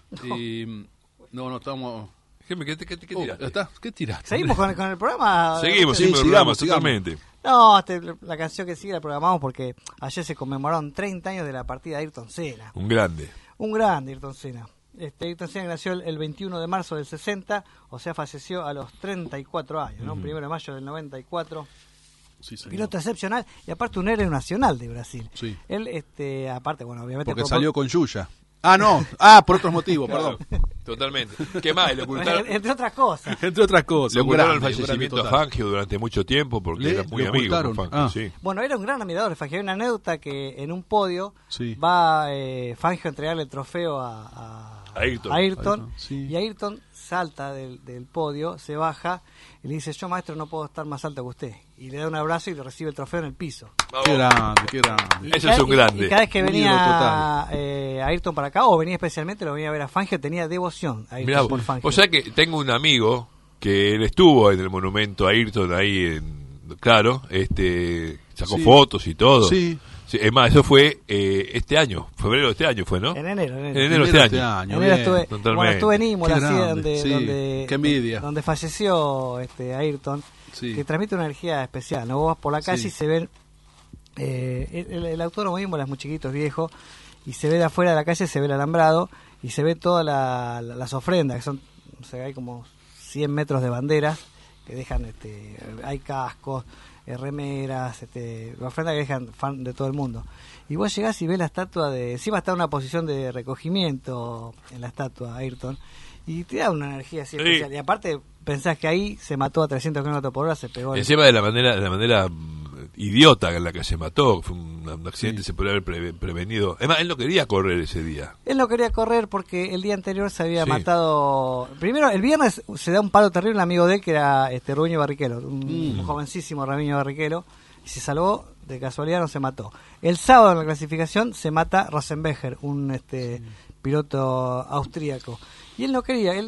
Y no estamos.
¿Qué tiraste?
¿Está? ¿Qué tiraste?
Seguimos con el programa.
Seguimos,
Sí,
siempre programa,
sigamos.
totalmente.
No, la canción que sigue la programamos porque ayer se conmemoraron 30 años de la partida de Ayrton Senna.
Un grande.
Un grande Ayrton Senna. Ayrton Senna nació el 21 de marzo del 60, o sea, falleció a los 34 años, ¿no? 1 de mayo del 94.
Sí, señor.
Piloto excepcional y aparte un héroe nacional de Brasil.
Sí.
Él, aparte, bueno, obviamente...
Porque salió con Yuya. Ah, no. Ah, por otros motivos, perdón.
Totalmente. ¿Qué más? Le ocultaron,
Entre otras cosas.
Entre otras cosas.
le
un
ocultaron el
grande, un
fallecimiento
grande
a
total.
Fangio durante mucho tiempo porque
Le
era muy amigo
ocultaron.
con Fangio.
Ah.
Sí.
Bueno, era un gran admirador de Fangio. Hay una anécdota que en un podio
Sí.
va Fangio a entregarle el trofeo a
Ayrton.
Sí.
Y Ayrton salta del podio, se baja y le dice, yo maestro no puedo estar más alto que usted. Y le da un abrazo y le recibe el trofeo en el piso.
Vamos.
Qué grande, qué grande.
Eso es un grande.
Y cada vez que
Un
venía
ídolo total.
Ayrton para acá, o venía especialmente, lo venía a ver a Fangio, tenía devoción a Ayrton
Mirá,
por Fangio.
o sea que tengo un amigo que él estuvo en el monumento a Ayrton ahí claro, sacó
Sí.
fotos y todo.
Sí.
Sí, es más, eso fue este año, febrero de este año fue, ¿no?
En enero.
En enero de este año.
En enero
bien.
estuve, bueno, estuve en Imola,
Qué
así,
grande, sí,
donde
qué envidia.
donde falleció Ayrton,
Sí.
que transmite una energía especial, ¿no? Vos vas por la calle
Sí.
y se ven, el autódromo de Imola es muy chiquito, es viejo, y se ve de afuera de la calle, se ve el alambrado, y se ve todas las ofrendas, que son, no sé, hay como 100 metros de banderas, que dejan, hay cascos, remeras, ofrendas que dejan fan de todo el mundo. Y vos llegás y ves la estatua encima está en una posición de recogimiento en la estatua Ayrton, y te da una energía así
Sí.
especial. Y aparte pensás que ahí se mató a 300 km por hora, se pegó.
Encima de la manera idiota en la que se mató, fue un accidente,
Sí.
se podría haber prevenido. Además, él no quería correr ese día.
Él no quería correr porque el día anterior se había
Sí.
matado. Primero, el viernes se da un palo terrible un amigo de él que era Rubiño Barrichello, un jovencísimo Rubiño Barrichello, y se salvó, de casualidad no se mató. El sábado en la clasificación se mata Rosenbecher, un piloto austríaco. Y él no quería, él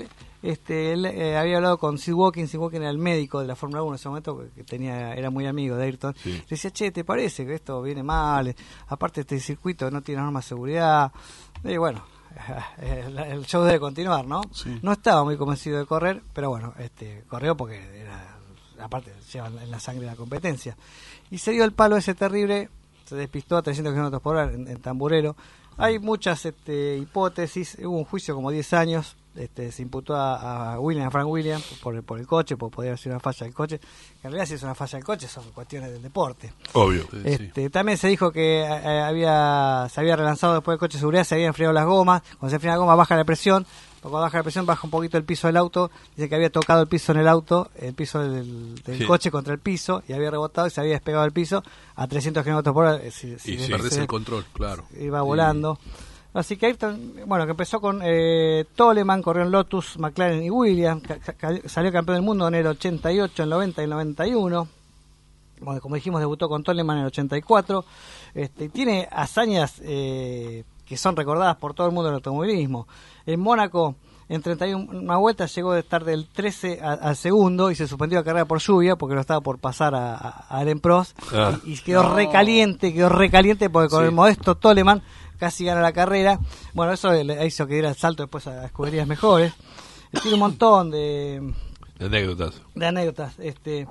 él había hablado con Sid Walking era el médico de la Fórmula 1 en ese momento, que era muy amigo de Ayrton.
Sí.
Le decía, che, ¿te parece que esto viene mal? Aparte este circuito no tiene normas de seguridad. Y bueno, el show debe continuar, ¿no?
Sí.
No estaba muy convencido de correr, pero bueno, corrió porque aparte lleva en la sangre la competencia. Y se dio el palo ese terrible, se despistó a 300 km por hora en Tamburero. Hay muchas hipótesis, hubo un juicio como 10 años, se imputó a Frank Williams por el coche, porque podría ser una falla del coche, que en realidad si es una falla del coche son cuestiones del deporte.
Obvio.
Sí.
También se dijo que se había relanzado después del coche de seguridad, se habían enfriado las gomas, cuando se enfría la goma baja la presión, cuando baja la presión baja un poquito el piso del auto, dice que había tocado el piso en el auto, el piso del coche contra el piso, y había rebotado y se había despegado del piso a 300 km por hora.
Perdés el control, claro.
Iba volando. Así que Ayrton, bueno, que empezó con Toleman, corrió en Lotus, McLaren y Williams, salió campeón del mundo en el 88, el 90 y el 91. Bueno, como dijimos, debutó con Toleman en el 84. Tiene hazañas que son recordadas por todo el mundo del automovilismo. En Mónaco, en 31 vueltas, llegó de estar del 13 al segundo y se suspendió la carrera por lluvia porque lo estaba por pasar a Alain Prost. Y quedó recaliente porque con el modesto Toleman casi gana la carrera. Bueno, eso le hizo que diera el salto después a escuderías mejores. Tiene un montón de anécdotas. De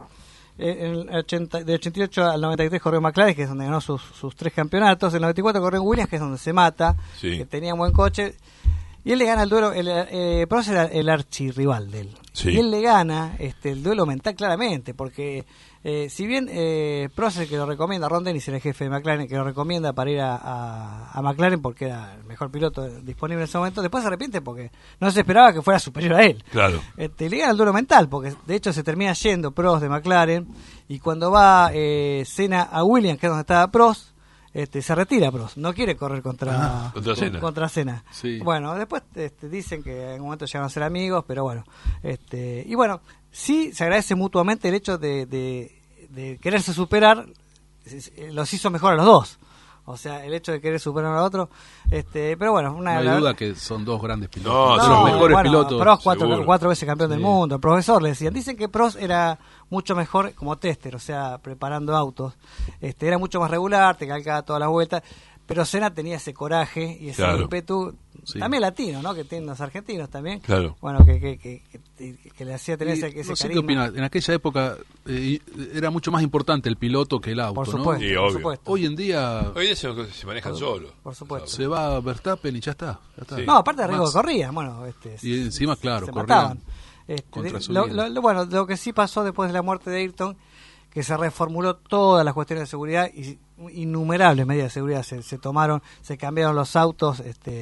88 al 93 corrió McLaren, que es donde ganó sus 3 campeonatos. En el 94 corrió en Williams, que es donde se mata, que tenía un buen coche. Y él le gana el duelo, Prost era el archirrival de él. Sí. Y él le gana el duelo mental claramente, porque si bien Prost es el que lo recomienda, Ron Dennis era el jefe de McLaren, que lo recomienda para ir a McLaren porque era el mejor piloto disponible en ese momento, después se arrepiente porque no se esperaba que fuera superior a él. Claro. Le gana el duelo mental, porque de hecho se termina yendo Prost de McLaren, y cuando va Senna a Williams, que es donde estaba Prost, se retira Prost, no quiere correr contra Senna. Sí. Bueno, después dicen que en un momento llegaron a ser amigos, pero bueno, y bueno, sí se agradece mutuamente el hecho de quererse superar, los hizo mejor a los dos. O sea, el hecho de querer superar al otro, pero bueno,
no hay duda que son dos grandes pilotos,
de
los mejores pilotos.
Prost 4 veces campeón del mundo. El profesor le decían, dicen que Prost era mucho mejor como tester, o sea, preparando autos. Era mucho más regular, te calcaba todas las vueltas, pero Senna tenía ese coraje y ese ímpetu, también latino, ¿no? Que tienen los argentinos también. Claro. Bueno, que le hacía tener ese
no sé
carisma.
qué opinas, en aquella época era mucho más importante el piloto que el auto,
por supuesto,
¿no?
Sí,
por supuesto.
Hoy en día
se manejan solos.
Por supuesto.
Se va a Verstappen y ya está.
Sí. No, aparte de riesgo de corrida, bueno,
y encima, claro,
se
corrían
contra su vida. Lo que sí pasó después de la muerte de Ayrton, que se reformuló todas las cuestiones de seguridad y innumerables medidas de seguridad se tomaron, se cambiaron los autos,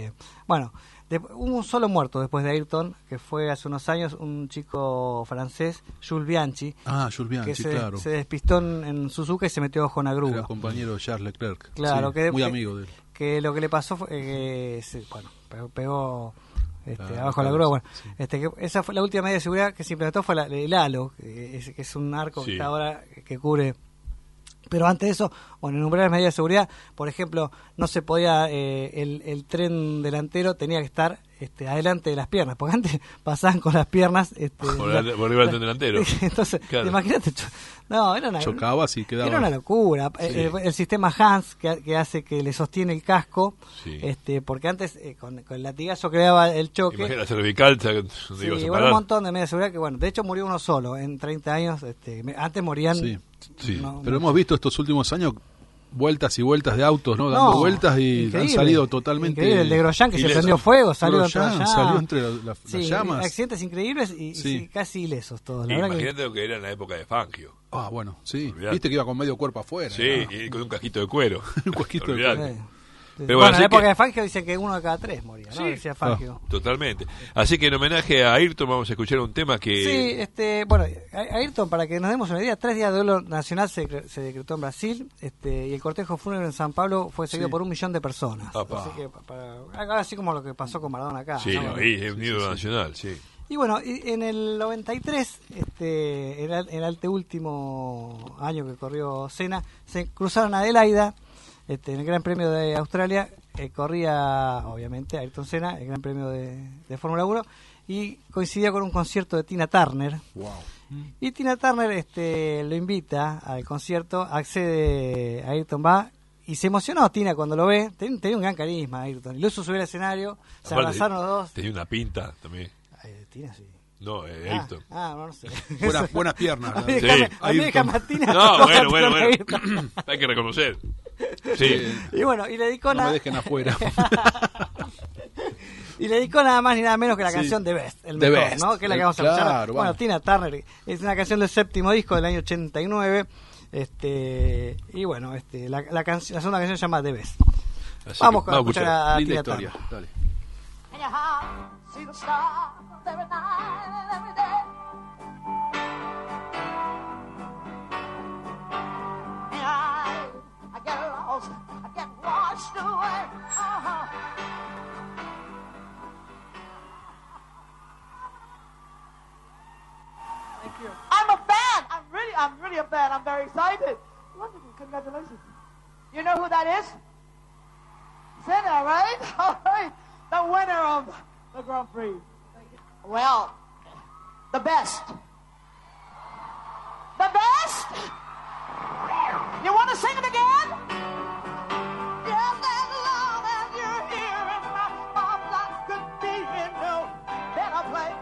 hubo un solo muerto después de Ayrton, que fue hace unos años un chico francés, Jules Bianchi.
Jules Bianchi,
que se despistó en Suzuka y se metió bajo una grúa.
Era compañero de Charles Leclerc.
Claro,
muy amigo de él.
Que lo que le pasó fue que pegó abajo de la grúa. Bueno, que esa fue la última medida de seguridad que se implementó, fue el halo, que es un arco que está ahora que cubre. Pero antes de eso, innumerables medidas de seguridad. Por ejemplo, no se podía, el tren delantero tenía que estar adelante de las piernas, porque antes pasaban con las piernas
por arriba del tren delantero.
Entonces, imagínate,
chocaba, así quedaba.
Era una locura. El sistema Hans que hace que le sostiene el casco, porque antes con el latigazo que le daba el choque.
Imagina la cervical,
un montón de medidas de seguridad que, de hecho murió uno solo en 30 años. Antes morían.
Sí. Pero hemos visto estos últimos años vueltas y vueltas de autos, ¿no? Dando vueltas y han salido totalmente.
Increíble. El de Grosjean que se prendió fuego, salió
entre las llamas.
Accidentes increíbles y casi ilesos todos.
Imagínate lo que era en la época de Fangio.
Bueno, sí. Viste que iba con medio cuerpo afuera.
Sí, y con un casquito de cuero.
Un casquito de cuero.
Pero en la época de Fangio dicen que 1 de cada 3 moría, ¿no? Decía Fangio.
Totalmente. Así que en homenaje a Ayrton vamos a escuchar un tema que...
Sí, Ayrton, para que nos demos una idea, 3 días de duelo nacional se decretó en Brasil, y el cortejo fúnebre en San Pablo fue seguido por 1 millón de personas. Así que, así como lo que pasó con Maradona acá.
Sí, ahí es un ídolo nacional, sí.
Y bueno, en el 93, en el anteúltimo año que corrió Senna, se cruzaron Adelaida, en el Gran Premio de Australia, corría, obviamente, Ayrton Senna, el Gran Premio de Fórmula 1, y coincidía con un concierto de Tina Turner.
Wow.
Y Tina Turner lo invita al concierto, accede, Ayrton va, y se emocionó Tina cuando lo ve. Tenía un gran carisma Ayrton, y lo hizo subir al escenario, se abrazaron los dos.
Tenía una pinta también.
Tina sí.
No, Ayrton.
No sé.
Buenas piernas.
A mí déjame a Tina.
No, bueno. Hay que reconocer. Sí.
Y bueno, y le dedicó
no me dejen afuera.
Y le dedicó nada más ni nada menos que la canción The Best, el mejor, Best, ¿no? Que es la que vamos a escuchar.
Claro,
bueno, Tina Turner es una canción del 7º disco del año 89. Y bueno, la segunda canción se llama The Best. Vamos a escuchar a Tina Turner.
Dale.
I'm a fan. I'm really a fan. I'm very excited. Wonderful. Congratulations. You know who that is? Senna, right? All right. The winner of the Grand Prix. Well, the best. The best? You want to sing it again? Yes, as long as you're here in my arms, I could be in no better place.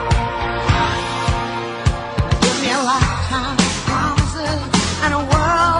And a world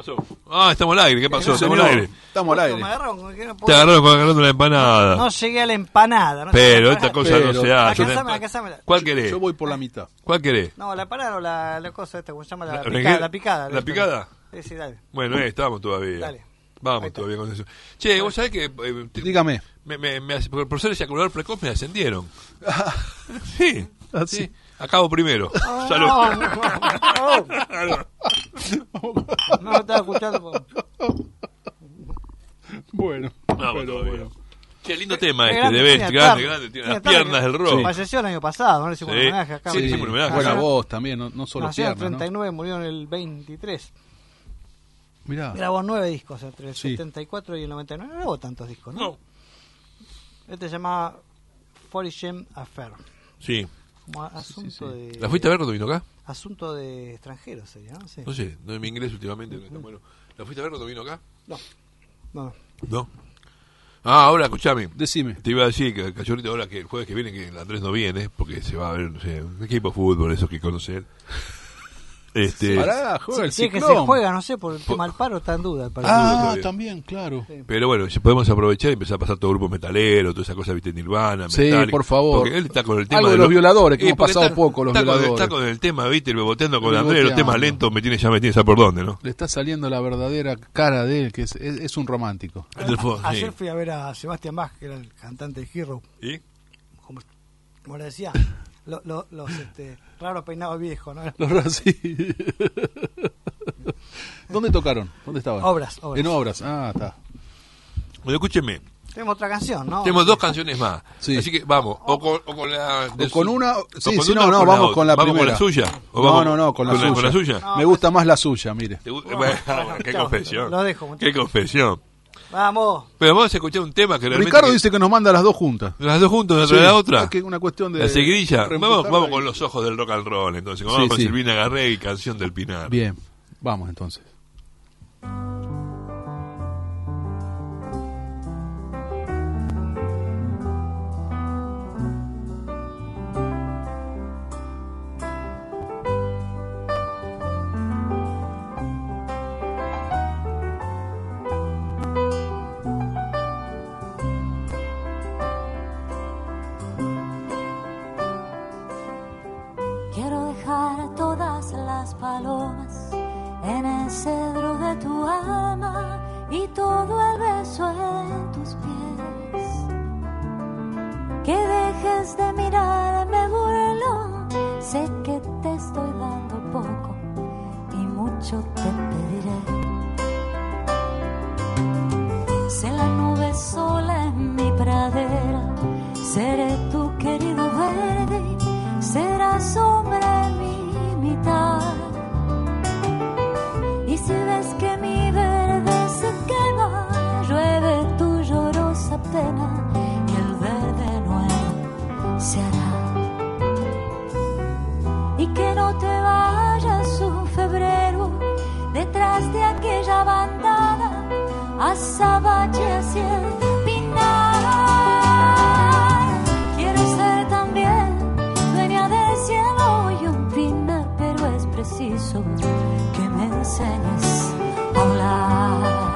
pasó? Ah, estamos al aire, ¿qué pasó? Estamos al aire.
Estamos al aire.
Te agarraron agarrando la empanada.
No llegué a la empanada. No
pero esta cosa no se hace.
Acasámela.
¿Cuál querés?
Yo voy por la mitad.
¿Cuál querés?
No, la empanada o la cosa esta, ¿cómo se llama? La picada.
¿La picada?
Sí, dale.
Bueno, estamos todavía.
Dale.
Vamos todavía con eso. Che, vos sabés que...
dígame.
Porque el profesor eyaculador precoz me ascendieron. Sí. Sí. Acabo primero. Salud.
No lo estaba escuchando.
Bueno.
Bueno. Qué lindo tema de Best, grande. Tiene las piernas del rock.
Falleció el año pasado, no le hicimos un homenaje acá.
Sí, hicimos un homenaje.
Buena voz también, no solo
nació
piernas.
en el 39, murió en el 23.
Mirá.
Grabó 9 discos entre el 74 y el 99. No grabó tantos discos, ¿no?
No.
Este se llama Forisham Affair.
Sí.
Como asunto de...
¿La fuiste a ver cuando vino acá?
Asunto de extranjeros sería, ¿no? Sí.
No sé, no, mi inglés últimamente no está bueno. ¿La fuiste a ver cuando vino acá?
No.
Ahora, escuchame.
Decime.
Te iba a decir que Cachorrito, ahora que el jueves que viene, que el Andrés no viene, porque se va a ver, no sé, un equipo de fútbol, esos que conocer.
Pará, juega el
sí,
Ciclón.
que se juega, no sé, por el tema del paro está en duda.
También, claro.
Sí.
Pero bueno, si podemos aprovechar y empezar a pasar todo el grupo metalero, toda esa cosa, viste, Nirvana,
sí,
Metallica,
por favor.
Porque él está con el tema
algo de los violadores, que hemos pasado poco los violadores.
Está con el tema, viste, beboteando con Andrés, los temas lentos, me tiene a por dónde, ¿no?
Le está saliendo la verdadera cara de él, que es un romántico.
Ayer fui a ver a Sebastián Bach, que era el cantante de Hero.
¿Y?
Como le decía, los raros peinados viejos, ¿no?
Los raros, sí. ¿Dónde tocaron? ¿Dónde estaban?
Obras.
En Obras, está.
Bueno, escúchenme.
Tenemos otra canción, ¿no?
Tenemos 2 canciones más.
Sí.
Así que vamos, o con la...
O con una... Sí,
con
una, no, vamos con la
¿Vamos
primera.
con la suya?
No, con la suya.
¿Con la suya?
Me gusta más la suya, mire.
Bueno, qué confesión.
Lo dejo, muchachos.
Qué confesión.
Vamos.
Pero vamos a escuchar un tema que realmente...
Ricardo dice que nos manda las 2 juntas.
¿Las 2 juntas, una tras la otra?
Es que una cuestión de...
La seguidilla. Vamos con los ojos del rock and roll, entonces. Vamos con Silvina Garré, Canción del Pinar.
Bien, vamos entonces.
Quiero dejar todas las palomas en el cedro de tu alma y todo el beso en tus pies. Que dejes de mirarme burlón, sé que te estoy dando poco y mucho te pediré. Sé la nube sola en mi pradera, seré tu querido verde, será sombra en mi mitad. Y si ves que mi verde se quema, llueve tu llorosa pena y el verde nuevo se hará. Y que no te vayas un febrero detrás de aquella bandada, azabache hacia el pinar. Quiero ser también dueña del cielo y un pinar, pero es preciso que me enseñes a hablar.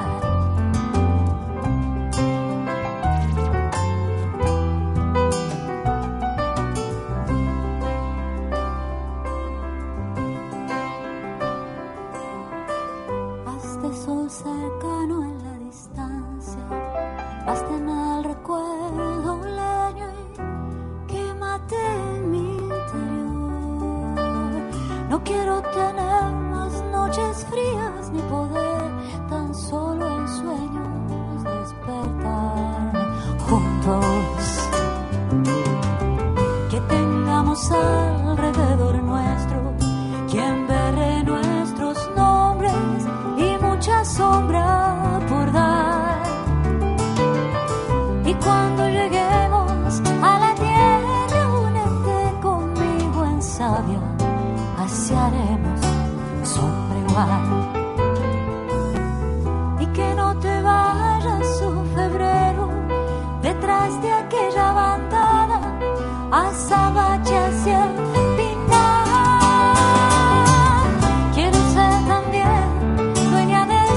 Hazte sol cercano en la distancia, hazte en el recuerdo un leño y quémate en mi interior. No quiero tener más noches frías ni poder tan solo en sueños despertar juntos. Que tengamos alrededor nuestro quien berre nuestros nombres y mucha sombra por dar. Y cuando lleguemos a la tierra, únete conmigo en savia, así haremos sombra igual. Y que no te vayas un febrero detrás de aquella bandada, azabache hacia el pinar. Quiero ser también dueña del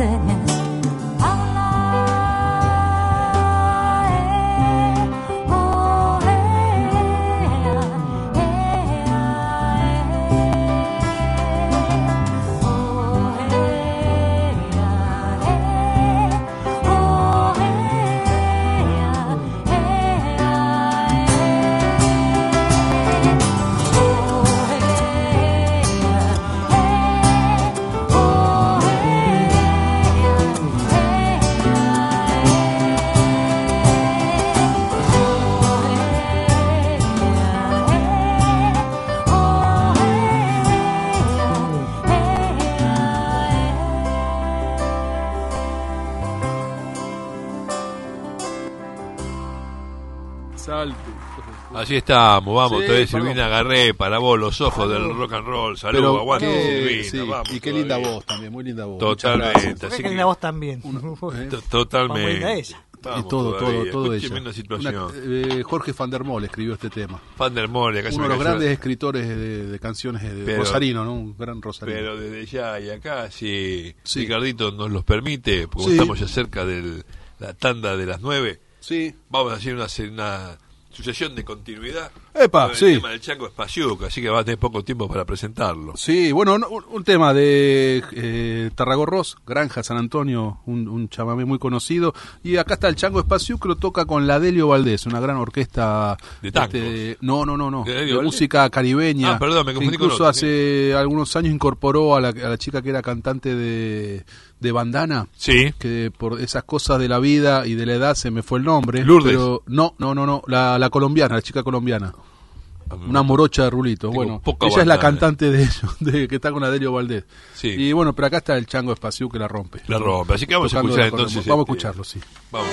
enseñes a hablar.
Así estamos, vamos,
sí,
todavía Silvina Garré, para vos los ojos del rock and roll, saludos, aguante Silvina,
sí,
vamos.
Y qué linda voz también, muy linda voz.
Totalmente.
Qué linda voz también.
Totalmente.
Y todo ella.
Una situación.
Jorge Van der Molle escribió este tema.
Van der Molle, acá
uno de los grandes escritores de canciones de rosarino, ¿no? Un gran rosarino.
Pero desde ya y acá, si Ricardito nos los permite, porque estamos ya cerca de la tanda de las 9, vamos a hacer una sucesión de continuidad.
¡Epa!
El tema del Chango Spasiuk, así que va a tener poco tiempo para presentarlo.
Sí, bueno, un tema de Tarragorros, Granja San Antonio, un chamamé muy conocido. Y acá está el Chango Spasiuk, lo toca con la Delio Valdés, una gran orquesta
de tangos.
No, de música caribeña.
Perdón, me confundí con
incluso
otro,
hace algunos años incorporó a la chica que era cantante de Bandana, que por esas cosas de la vida y de la edad se me fue el nombre.
Lourdes.
Pero no, la colombiana, la chica colombiana. Una morocha de rulitos. Bueno, ella es la cantante de ellos, que está con Adelio Valdés. Y bueno, pero acá está el Chango Spasiuk que la rompe.
Así que vamos a escuchar entonces.
Vamos a escucharlo, sí.
Vamos.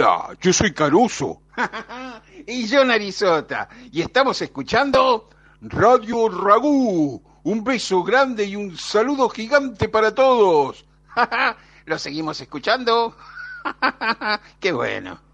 Hola, yo soy Caruso.
Y yo Narizota. Y estamos escuchando
Radio Ragú. Un beso grande y un saludo gigante para todos.
¿Lo seguimos escuchando? ¡Qué bueno!